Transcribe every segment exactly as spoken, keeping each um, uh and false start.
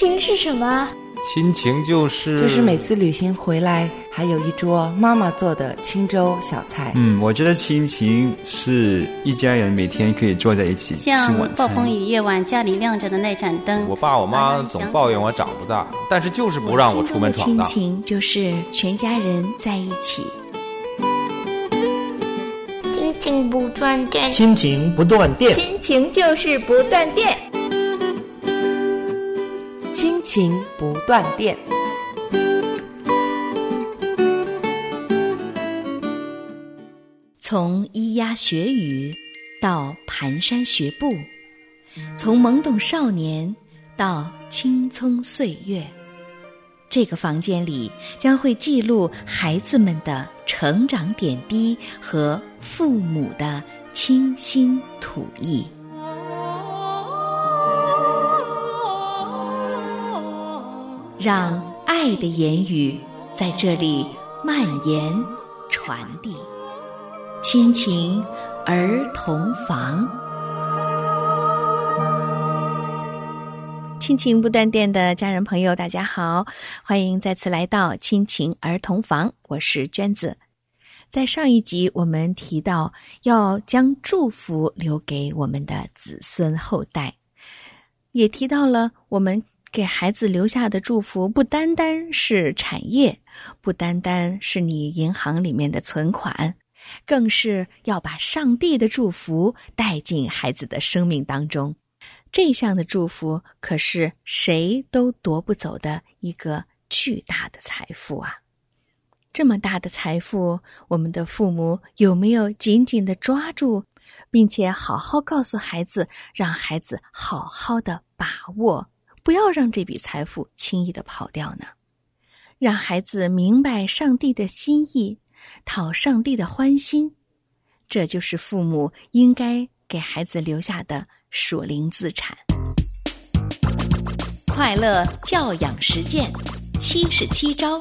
情是什么？ 亲情就是就是每次旅行回来还有一桌妈妈做的清粥小菜。 嗯，我觉得亲情是一家人每天可以坐在一起吃晚餐。 像暴风雨夜晚家里亮着的那盏灯， 我爸我妈总抱怨我长不大，但是就是不让我出门闯荡。 亲情就是全家人在一起。 亲情不断电， 亲情不断电， 亲情就是不断电， 亲情不断电。 从咿呀学语到蹒跚学步，从懵懂少年到青葱岁月，这个房间里将会记录孩子们的成长点滴和父母的倾心吐意。让爱的言语在这里蔓延传递。亲情儿童房，亲情不断电的家人朋友大家好，欢迎再次来到亲情儿童房，我是娟子。在上一集我们提到要将祝福留给我们的子孙后代，也提到了我们给孩子留下的祝福不单单是产业，不单单是你银行里面的存款，更是要把上帝的祝福带进孩子的生命当中。这项的祝福可是谁都夺不走的一个巨大的财富啊！这么大的财富，我们的父母有没有紧紧地抓住，并且好好告诉孩子，让孩子好好的把握，不要让这笔财富轻易地跑掉呢？让孩子明白上帝的心意，讨上帝的欢心，这就是父母应该给孩子留下的属灵资产。快乐教养实践七十七招。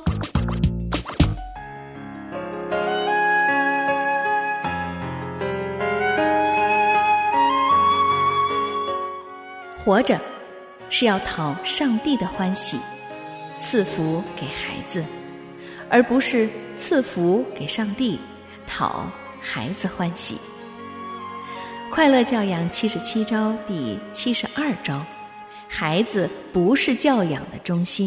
活着是要讨上帝的欢喜，赐福给孩子，而不是赐福给上帝，讨孩子欢喜。快乐教养七十七招第七十二招，孩子不是教养的中心。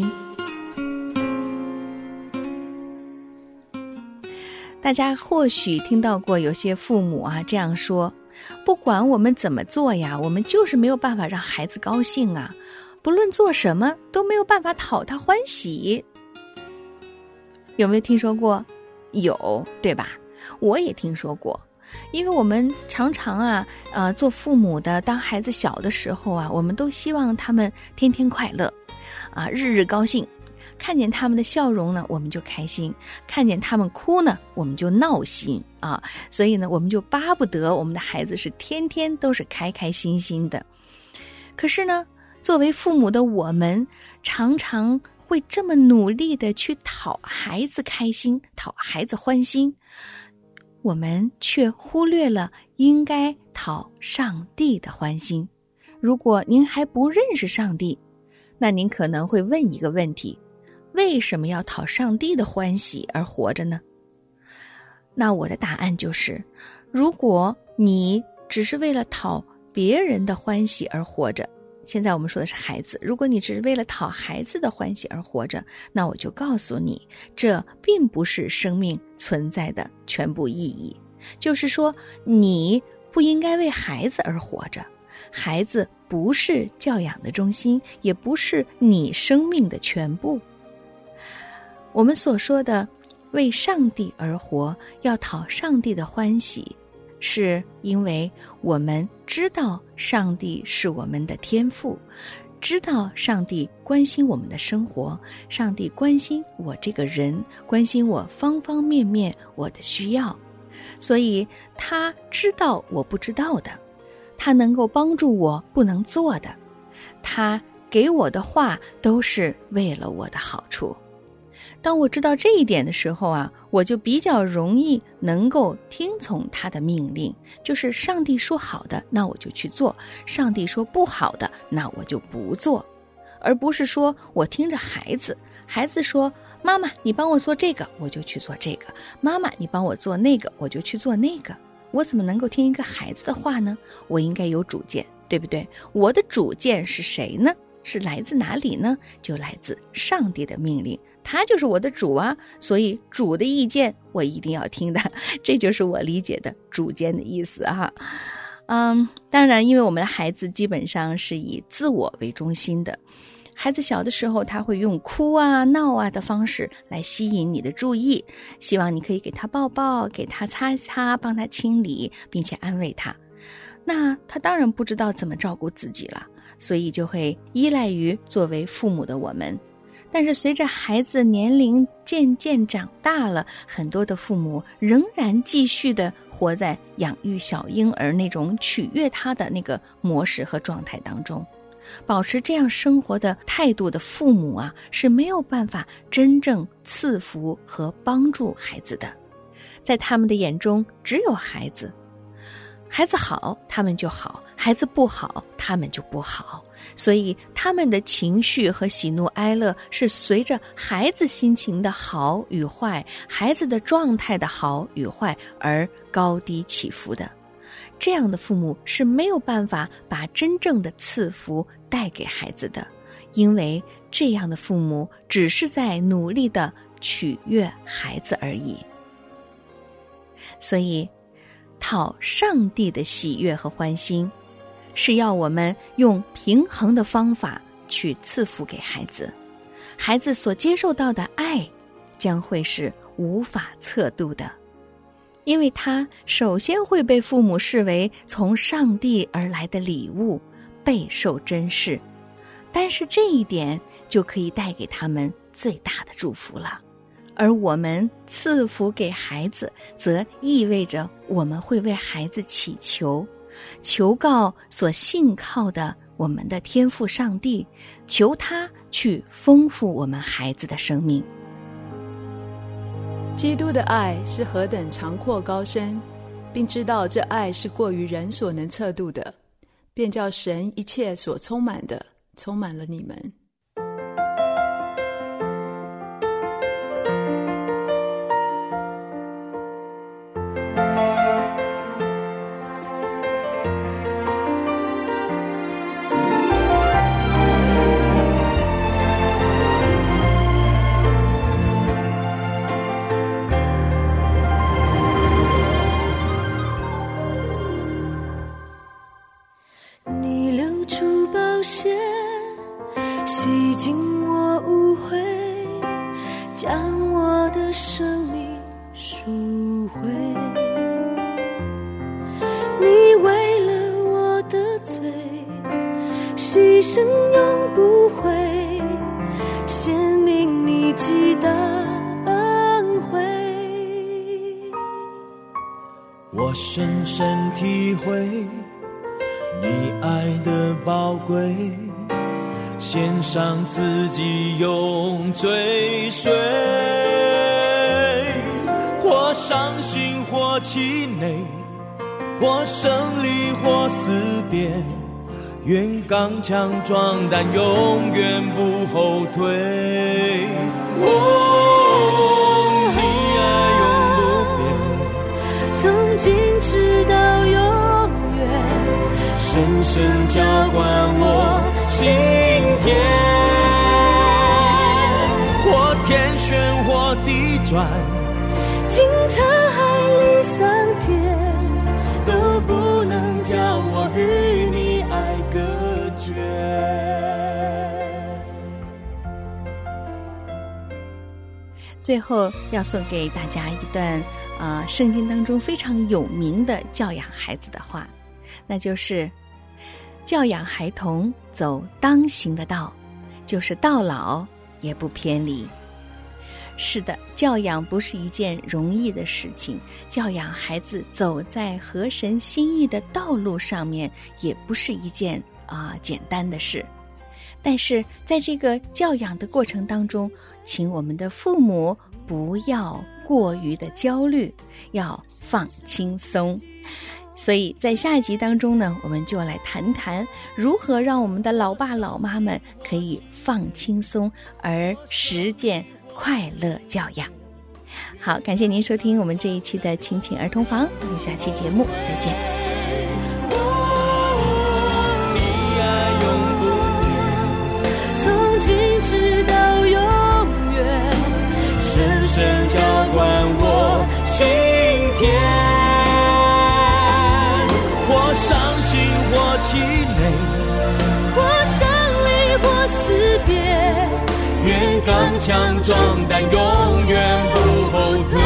大家或许听到过有些父母啊这样说，不管我们怎么做呀，我们就是没有办法让孩子高兴啊，不论做什么都没有办法讨他欢喜。有没有听说过？有，对吧？我也听说过。因为我们常常啊呃，做父母的，当孩子小的时候啊，我们都希望他们天天快乐啊，日日高兴。看见他们的笑容呢，我们就开心；看见他们哭呢，我们就闹心啊。所以呢，我们就巴不得我们的孩子是天天都是开开心心的。可是呢，作为父母的我们，常常会这么努力的去讨孩子开心，讨孩子欢心，我们却忽略了应该讨上帝的欢心。如果您还不认识上帝，那您可能会问一个问题：为什么要讨上帝的欢喜而活着呢？那我的答案就是，如果你只是为了讨别人的欢喜而活着，现在我们说的是孩子，如果你只是为了讨孩子的欢喜而活着，那我就告诉你，这并不是生命存在的全部意义。就是说，你不应该为孩子而活着，孩子不是教养的中心，也不是你生命的全部。我们所说的为上帝而活，要讨上帝的欢喜，是因为我们知道上帝是我们的天父，知道上帝关心我们的生活，上帝关心我这个人，关心我方方面面我的需要，所以他知道我不知道的，他能够帮助我不能做的，他给我的话都是为了我的好处。当我知道这一点的时候啊，我就比较容易能够听从他的命令，就是上帝说好的，那我就去做；上帝说不好的，那我就不做。 而不是说我听着孩子，孩子说妈妈你帮我做这个，我就去做这个，妈妈你帮我做那个，我就去做那个。我怎么能够听一个孩子的话呢？我应该有主见，对不对？我的主见是谁呢？是来自哪里呢？就来自上帝的命令，他就是我的主啊，所以主的意见我一定要听的，这就是我理解的主见的意思啊。嗯，当然因为我们的孩子基本上是以自我为中心的，孩子小的时候他会用哭啊闹啊的方式来吸引你的注意，希望你可以给他抱抱，给他擦擦，帮他清理，并且安慰他。那他当然不知道怎么照顾自己了，所以就会依赖于作为父母的我们。但是随着孩子年龄渐渐长大了，很多的父母仍然继续的活在养育小婴儿那种取悦他的那个模式和状态当中。保持这样生活的态度的父母啊，是没有办法真正赐福和帮助孩子的。在他们的眼中只有孩子，孩子好他们就好，孩子不好他们就不好，所以他们的情绪和喜怒哀乐是随着孩子心情的好与坏，孩子的状态的好与坏而高低起伏的。这样的父母是没有办法把真正的赐福带给孩子的，因为这样的父母只是在努力地取悦孩子而已。所以讨上帝的喜悦和欢心，是要我们用平衡的方法去赐福给孩子。孩子所接受到的爱将会是无法测度的，因为他首先会被父母视为从上帝而来的礼物，备受珍视。但是这一点就可以带给他们最大的祝福了。而我们赐福给孩子，则意味着我们会为孩子祈求，求告所信靠的我们的天父上帝，求他去丰富我们孩子的生命。 基督的爱是何等长阔高深，并知道这爱是过于人所能测度的，便叫神一切所充满的充满了你们。 洗净我污秽，将我的生命赎回。你为了我的罪，牺牲永不悔，显明你极大恩惠。 我深深体会你爱的宝贵，献上自己永追随，或伤心或气馁，或胜利或死别，愿刚强壮胆，永远不后退。哦，你爱永不变， 从今直到永远， 深深浇灌我心田，或天旋或地转， 经沧海里桑田，都不能将我与你爱隔绝。 最后要送给大家一段呃，圣经当中非常有名的教养孩子的话，那就是教养孩童走当行的道，就是到老也不偏离。是的，教养不是一件容易的事情，教养孩子走在合神心意的道路上面也不是一件啊、呃、简单的事。但是在这个教养的过程当中，请我们的父母不要过于的焦虑，要放轻松。 所以在下一集当中呢，我们就来谈谈如何让我们的老爸老妈们可以放轻松而实践快乐教养。好，感谢您收听我们这一期的亲情儿童房，我们下期节目再见。 从今直到永远，深深浇灌我心田， 或伤心或气馁， 或伤离或死别， 愿刚强壮胆，永远不后退。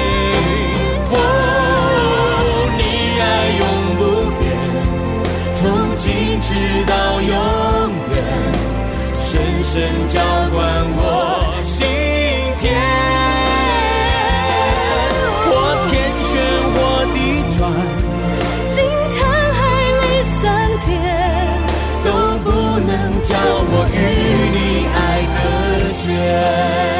哦，你爱永不变，从今直到永远，深深浇灌我心田。或天旋或地转， 经沧海里桑田， 都不能叫我与你爱隔绝。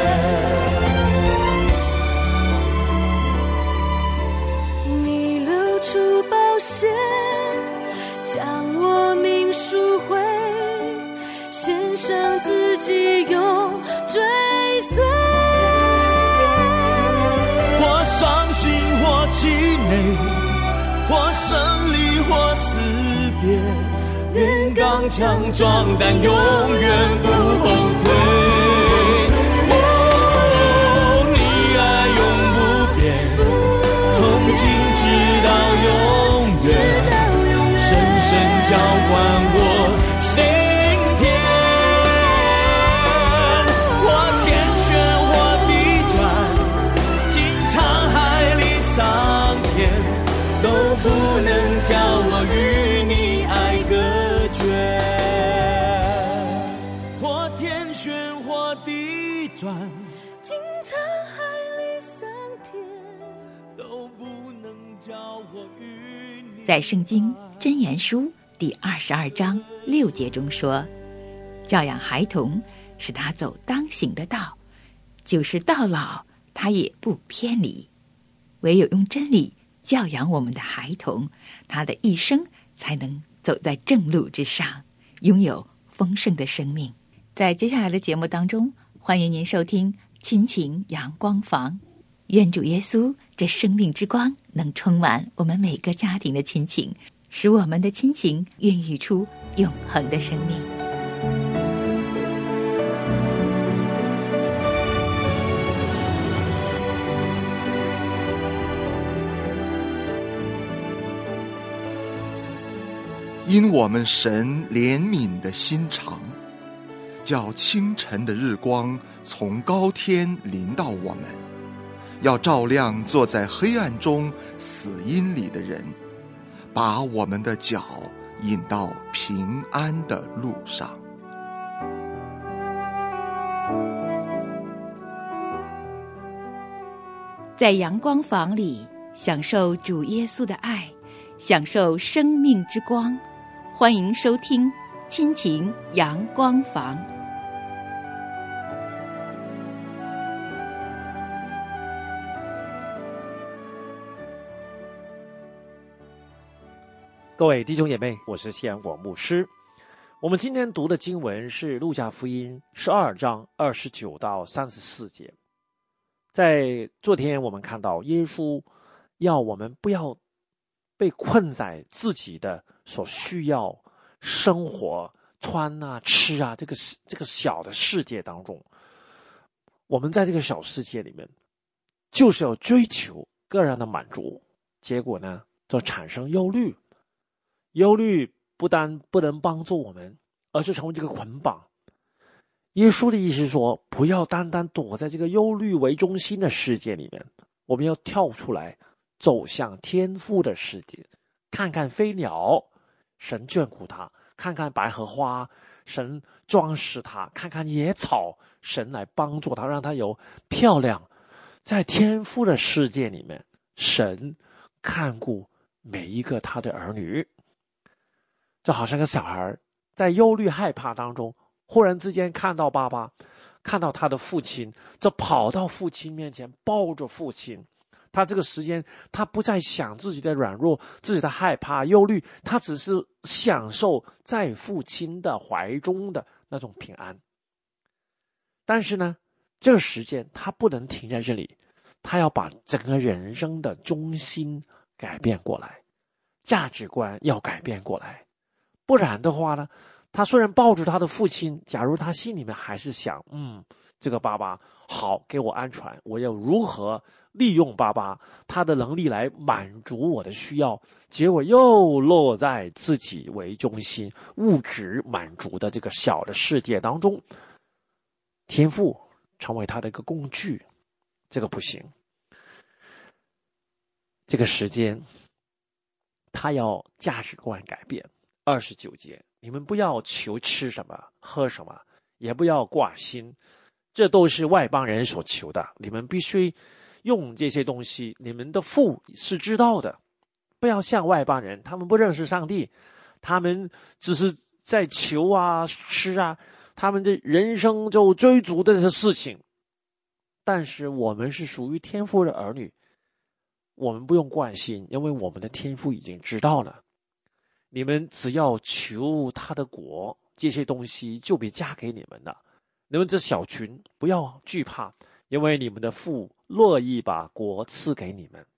你留出宝血，将我命赎回，献上自己永追随。 或伤心或气馁，或生离或死别，愿刚强壮胆，永远不后退。哦，你爱永不变，从今直到永远，深深浇灌我心田。或天旋或地转，经沧海里桑田，都不能叫我与你爱隔绝。或天旋或地转， 经沧海里桑田， 都不能叫我与你。 在圣经箴言书第二十二章六节中说，教养孩童，使他走当行的道，就是到老他也不偏离。唯有用真理教养我们的孩童，他的一生才能走在正路之上，拥有丰盛的生命。在接下来的节目当中，欢迎您收听亲情阳光房。愿主耶稣这生命之光能充满我们每个家庭的亲情，使我们的亲情孕育出永恒的生命。 因我们神怜悯的心肠，叫清晨的日光从高天临到我们，要照亮坐在黑暗中死荫里的人，把我们的脚引到平安的路上。 在阳光房里享受主耶稣的爱，享受生命之光。欢迎收听亲情阳光房。 各位弟兄姐妹，我是西安广牧师。我们今天读的经文是路加福音十二章二十九到三十四节。在昨天我们看到耶稣要我们不要被困在自己的所需要生活穿啊吃啊这个这个小的世界当中。我们在这个小世界里面就是要追求个人的满足，结果呢就产生忧虑。忧虑不但不能帮助我们，而是成为这个捆绑。耶稣的意思是说，不要单单躲在这个忧虑为中心的世界里面，我们要跳出来，走向天父的世界，看看飞鸟，神眷顾它；看看百合花，神装饰它；看看野草，神来帮助它，让它有漂亮。在天父的世界里面，神看顾每一个他的儿女。就好像个小孩在忧虑害怕当中，忽然之间看到爸爸，看到他的父亲，就跑到父亲面前，抱着父亲， 他这个时间，他不再想自己的软弱，自己的害怕、忧虑，他只是享受在父亲的怀中的那种平安。但是呢，这个时间他不能停在这里，他要把整个人生的中心改变过来，价值观要改变过来。不然的话呢，他虽然抱住他的父亲，假如他心里面还是想，嗯，这个爸爸好，给我安全，我要如何利用爸爸他的能力来满足我的需要，结果又落在自己为中心物质满足的这个小的世界当中，天父成为他的一个工具，这个不行。这个时间他要价值观改变。二十九节，你们不要求吃什么喝什么，也不要挂心，这都是外邦人所求的，你们必须用这些东西，你们的父是知道的。不要像外邦人，他们不认识上帝，他们只是在求啊吃啊，他们的人生就追逐的这些事情。但是我们是属于天父的儿女，我们不用关心，因为我们的天父已经知道了。你们只要求他的国，这些东西就被加给你们了。你们这小群不要惧怕，因为你们的父乐意把国赐给你们。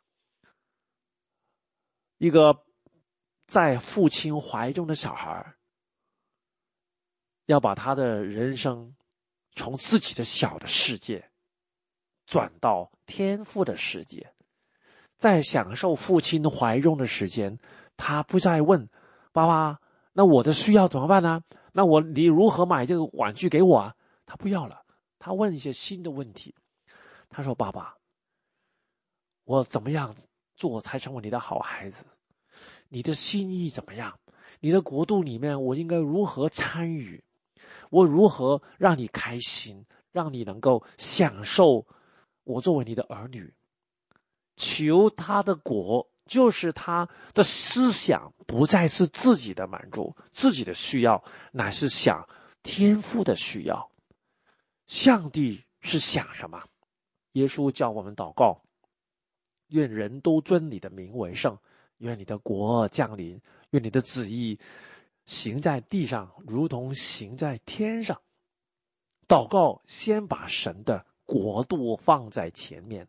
一个在父亲怀中的小孩，要把他的人生从自己的小的世界转到天父的世界，在享受父亲怀中的时间，他不再问爸爸，那我的需要怎么办呢？那我你如何买这个玩具给我啊？他不要了，他问一些新的问题。他说，爸爸，我怎么样做才成为你的好孩子？你的心意怎么样？你的国度里面我应该如何参与？我如何让你开心，让你能够享受我作为你的儿女？求他的国，就是他的思想不再是自己的满足，自己的需要，乃是想天父的需要。上帝是想什么？耶稣教我们祷告，愿人都尊你的名为圣，愿你的国降临，愿你的旨意行在地上如同行在天上。祷告先把神的国度放在前面。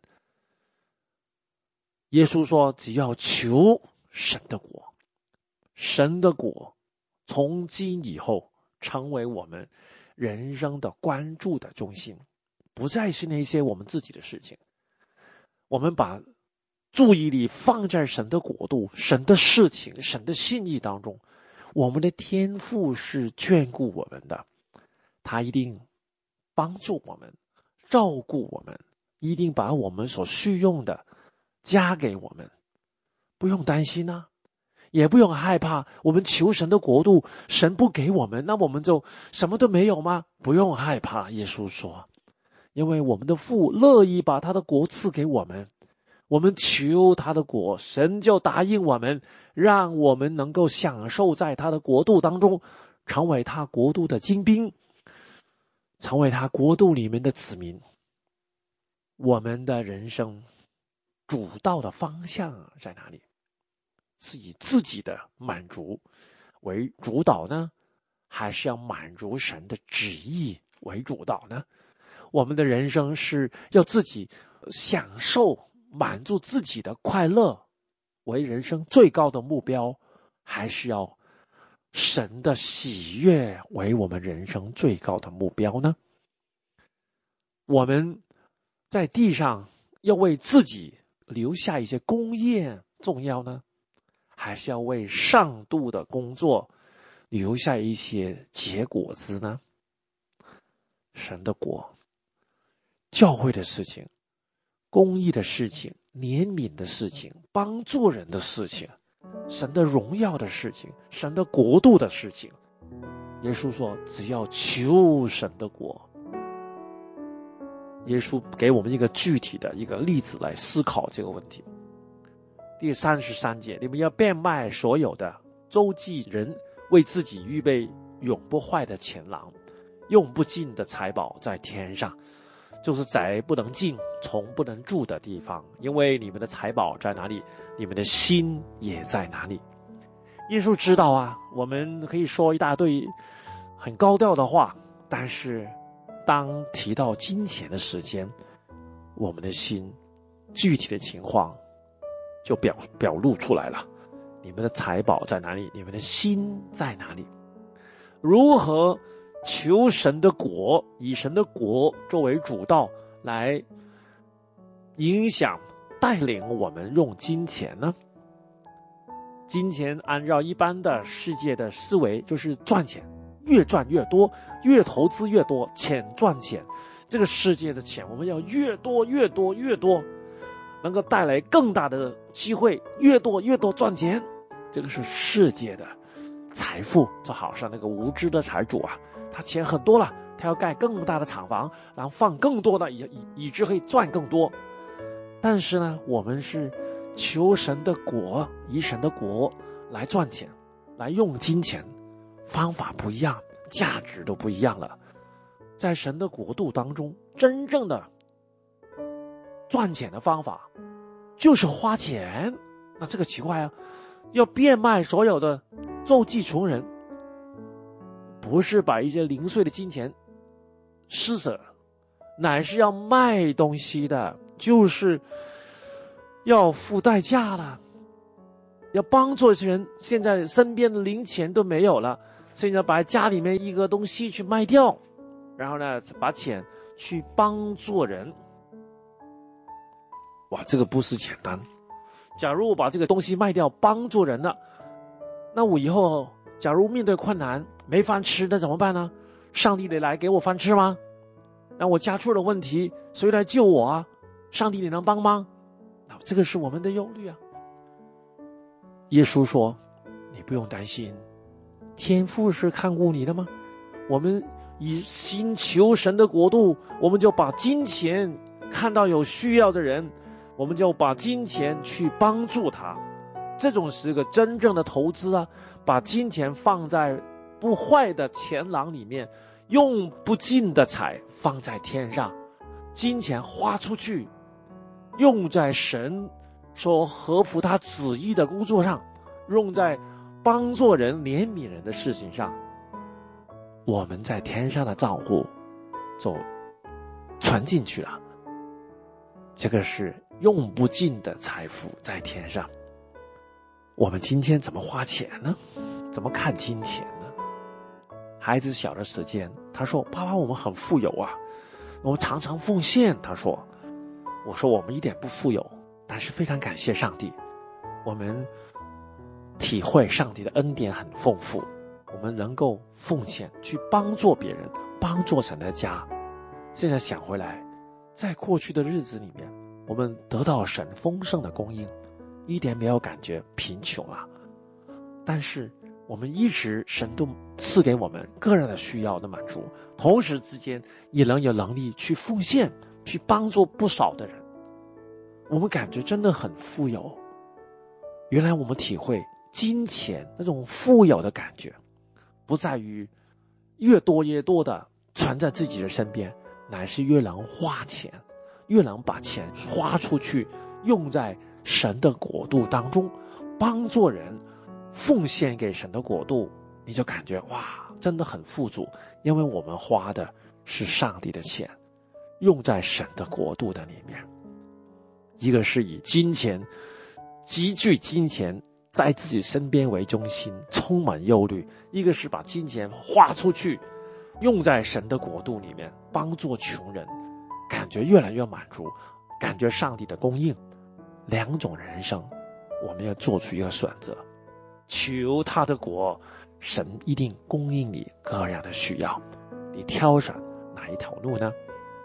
耶稣说，只要求神的国，神的国从今以后成为我们人生的关注的中心，不再是那些我们自己的事情。我们把注意力放在神的国度、神的事情、神的心意当中，我们的天父是眷顾我们的，他一定帮助我们，照顾我们，一定把我们所需用的加给我们，不用担心啊，也不用害怕。我们求神的国度，神不给我们，那我们就什么都没有吗？不用害怕。耶稣说，因为我们的父乐意把他的国赐给我们，我们求他的国，神就答应我们，让我们能够享受在他的国度当中，成为他国度的精兵，成为他国度里面的子民。我们的人生主导的方向在哪里？是以自己的满足为主导呢，还是要满足神的旨意为主导呢？我们的人生是要自己享受满足自己的快乐为人生最高的目标，还是要神的喜悦为我们人生最高的目标呢？我们在地上要为自己留下一些功业重要呢，还是要为上帝的工作留下一些结果子呢？神的国、教会的事情、公义的事情、怜悯的事情、帮助人的事情、神的荣耀的事情、神的国度的事情，耶稣说，只要求神的国。耶稣给我们一个具体的一个例子来思考这个问题。第三十三节，你们要变卖所有的，周济人，为自己预备永不坏的钱囊，用不尽的财宝在天上。 就是宅不能进，虫不能住的地方，因为你们的财宝在哪里，你们的心也在哪里。耶稣知道啊，我们可以说一大堆很高调的话，但是当提到金钱的时间，我们的心具体的情况就表表露出来了。你们的财宝在哪里，你们的心在哪里？如何求神的国，以神的国作为主道来影响带领我们用金钱呢？金钱按照一般的世界的思维就是赚钱，越赚越多，越投资越多，钱赚钱。这个世界的钱我们要越多越多越多，能够带来更大的机会，越多越多赚钱。这个是世界的财富，就好像那个无知的财主啊，他钱很多了，他要盖更大的厂房，然后放更多的，以以以致可以赚更多。但是呢，我们是求神的国，以神的国来赚钱，来用金钱，方法不一样，价值都不一样了。在神的国度当中，真正的赚钱的方法就是花钱。那这个奇怪啊，要变卖所有的周济穷人，不是把一些零碎的金钱施舍，乃是要卖东西的，就是要付代价了，要帮助这些人现在身边的零钱都没有了，现在把家里面一个东西去卖掉，然后呢把钱去帮助人。哇，这个不是简单。假如我把这个东西卖掉帮助人了，那我以后假如面对困难没饭吃，那怎么办呢？上帝得来给我饭吃吗？那我家出了问题，谁来救我啊？上帝你能帮吗？那这个是我们的忧虑啊。耶稣说，你不用担心，天父是看顾你的吗？我们以心求神的国度，我们就把金钱看到有需要的人，我们就把金钱去帮助他。这种是个真正的投资啊，把金钱放在不坏的钱囊里面，用不尽的财放在天上，金钱花出去，用在神所合乎他旨意的工作上，用在帮助人怜悯人的事情上，我们在天上的账户就传进去了。这个是用不尽的财富在天上。我们今天怎么花钱呢？怎么看金钱呢？孩子小的时间，他说，爸爸我们很富有啊，我们常常奉献。他说，我说我们一点不富有，但是非常感谢上帝，我们体会上帝的恩典很丰富，我们能够奉献去帮助别人，帮助神的家。现在想回来，在过去的日子里面，我们得到神丰盛的供应，一点没有感觉贫穷啊。但是我们一直神都赐给我们个人的需要的满足，同时之间也能有能力去奉献，去帮助不少的人。我们感觉真的很富有。原来我们体会金钱那种富有的感觉，不在于越多越多的存在自己的身边，乃是越能花钱，越能把钱花出去，用在神的国度当中，帮助人，奉献给神的国度，你就感觉哇，真的很富足，因为我们花的是上帝的钱，用在神的国度的里面。一个是以金钱积聚金钱在自己身边为中心，充满忧虑；一个是把金钱花出去，用在神的国度里面，帮助穷人，感觉越来越满足，感觉上帝的供应。两种人生，我们要做出一个选择，求他的国，神一定供应你各样的需要。你挑选哪一条路呢？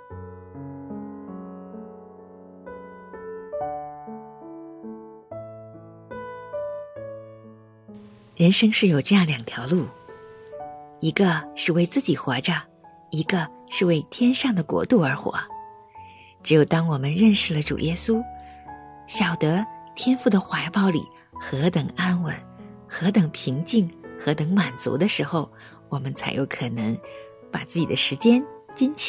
人生是有这样两条路，一个是为自己活着，一个是为天上的国度而活。只有当我们认识了主耶稣，晓得天父的怀抱里何等安稳，何等平静，何等满足的时候，我们才有可能把自己的时间、金钱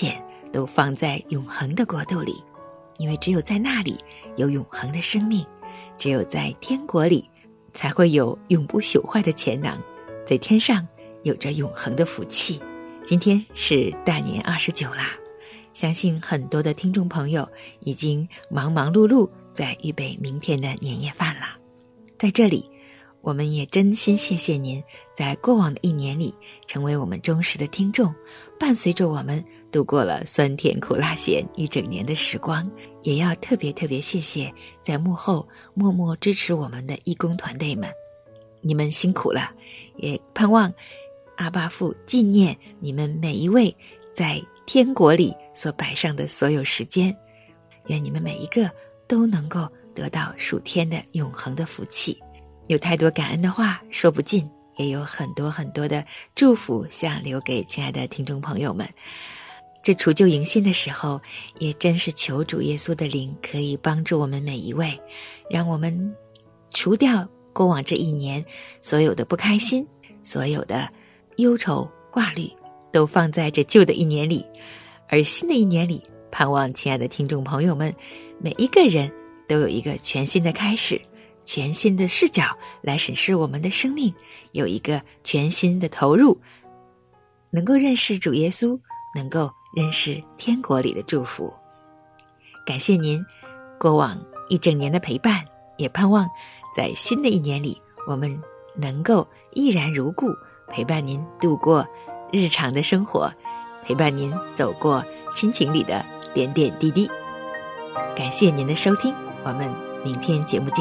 都放在永恒的国度里，因为只有在那里有永恒的生命，只有在天国里才会有永不朽坏的钱囊，在天上有着永恒的福气。今天是大年二十九啦，相信很多的听众朋友已经忙忙碌碌在预备明天的年夜饭啦。在这里我们也真心谢谢您在过往的一年里成为我们忠实的听众，伴随着我们度过了酸甜苦辣咸一整年的时光。也要特别特别谢谢在幕后默默支持我们的义工团队们，你们辛苦了，也盼望阿爸父纪念你们每一位在天国里所摆上的所有时间，愿你们每一个都能够得到属天的永恒的福气。有太多感恩的话说不尽，也有很多很多的祝福想留给亲爱的听众朋友们。这除旧迎新的时候，也真是求主耶稣的灵可以帮助我们每一位，让我们除掉过往这一年所有的不开心，所有的忧愁挂虑都放在这旧的一年里，而新的一年里，盼望亲爱的听众朋友们每一个人都有一个全新的开始，全新的视角来审视我们的生命，有一个全新的投入，能够认识主耶稣，能够认识天国里的祝福。感谢您过往一整年的陪伴，也盼望在新的一年里我们能够依然如故，陪伴您度过日常的生活，陪伴您走过亲情里的点点滴滴。感谢您的收听，我们明天节目见。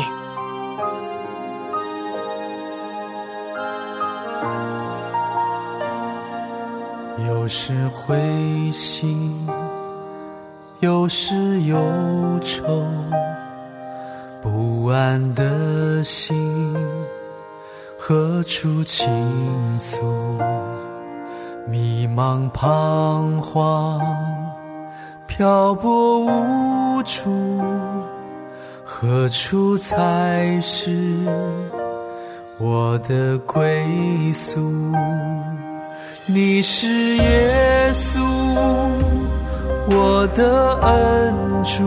有时灰心，有时忧愁，不安的心何处倾诉？迷茫彷徨，漂泊无助，何处才是我的归宿？你是耶稣，我的恩主，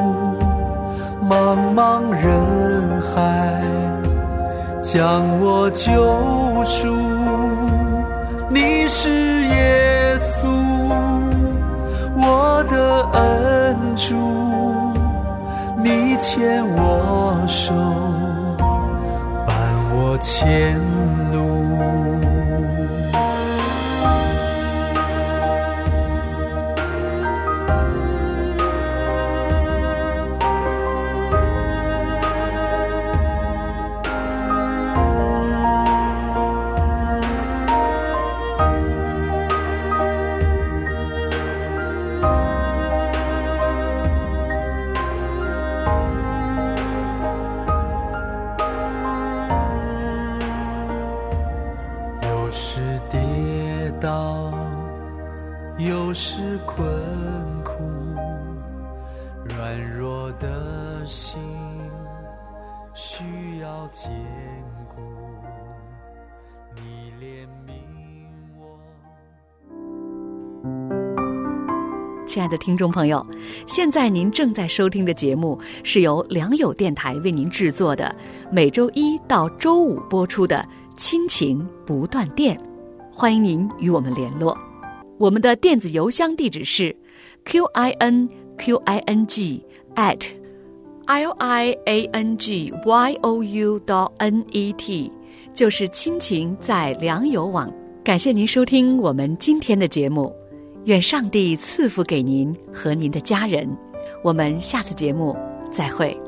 茫茫人海将我救赎。你是耶稣，我的恩主，你牵我手，伴我前路。有时困苦，软弱的心需要坚固，你怜悯我。 亲爱的听众朋友，现在您正在收听的节目是由良友电台为您制作的，每周一到周五播出的亲情不断电，欢迎您与我们联络。我们的电子邮箱地址是 q i n q i n g at l i a n g y o u dot n e t， 就是亲情在良友网。感谢您收听我们今天的节目，愿上帝赐福给您和您的家人。我们下次节目再会。